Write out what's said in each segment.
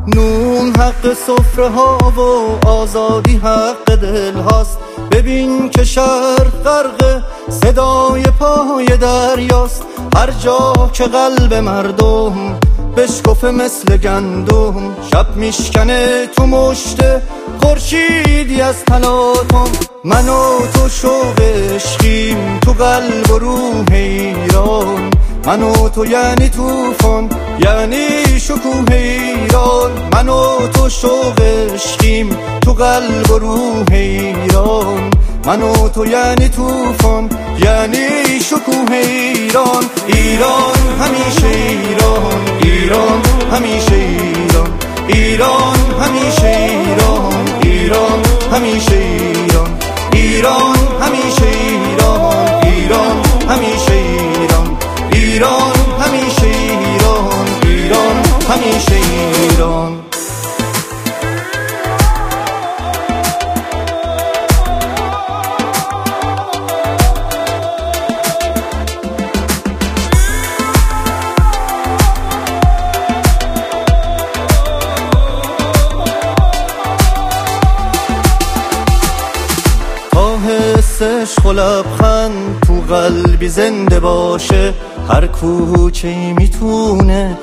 نون حق سفره ها و آزادی حق دل هاست. ببین که شهر غرق صدای پای دریاست. هر جا که قلب مردم بشکفه مثل گندم، شب میشکنه تو مشت خورشیدی از تلاطم. من و تو شوق عشقیم تو قلب و روح ایران. من و تو یعنی طوفان، یعنی شکوه ایران. من و تو شوق عشقیم تو قلب و روح ایران. من و تو یعنی طوفان، یعنی شکوه ایران. ایران همیشه ایران، ایران همیشه ایران، ایران همیشه ایران، ایران همیشه ایران، ایران همیشه ایران، ایران همیشه ایران، ایران همیشه ایران، ایران همیشه ایران. عشق و لبخند تو قلبی زنده باشه. هر کوچه‌ای میتونه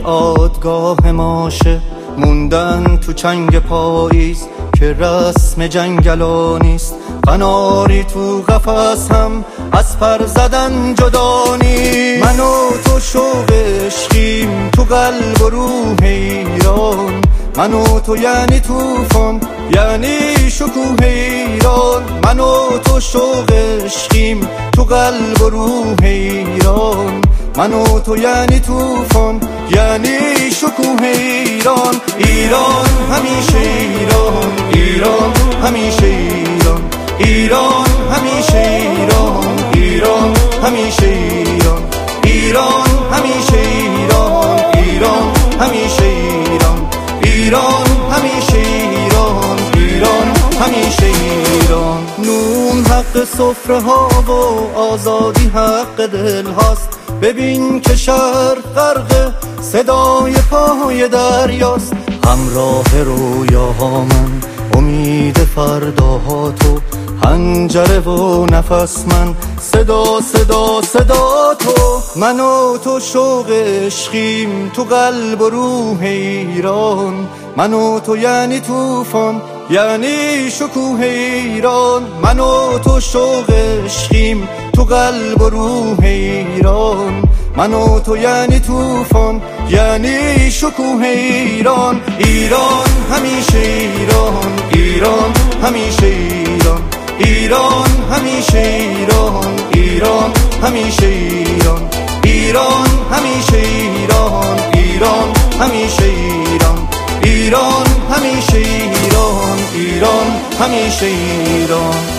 میادگاه ماشه. موندن تو چنگ پاییز که رسم جنگلانیست. قناری تو قفس هم از پر زدن جدا نیست. من و تو شوق عشقیم تو قلب و روح ایران. من و تو یعنی طوفان، یعنی شکوه ایران. من و تو شوق عشقیم تو قلب و روح ایران. من و تو یعنی طوفان، یعنی شکوه ایران. ایران همیشه ایران، ایران همیشه ایران، ایران همیشه ایران، ایران همیشه ایران، ایران همیشه ایران، ایران همیشه ایران، ایران همیشه ایران، ایران همیشه ایران. نون حق سفره ها و آزادی حق دل هاست. ببین که شهر غرق صدای پای دریاست. همراه رویاها من، امید فرداها تو، حنجره و نفس من، صدا صدا صدا تو. من و تو شوق عشقیم تو قلب و روح ایران. من و تو یعنی طوفان، یعنی شکوه ایران. من و تو شوق عشقیم تو قلب و روح ایران. من و تو یعنی طوفان، یعنی شکوه ایران. ایران همیشه ایران، ایران همیشه ایران، ایران همیشه ایران، ایران همیشه ایران، ایران همیشه ایران، ایران همیشه ایران، ایران همیشه ایران، ایران همیشه ایران.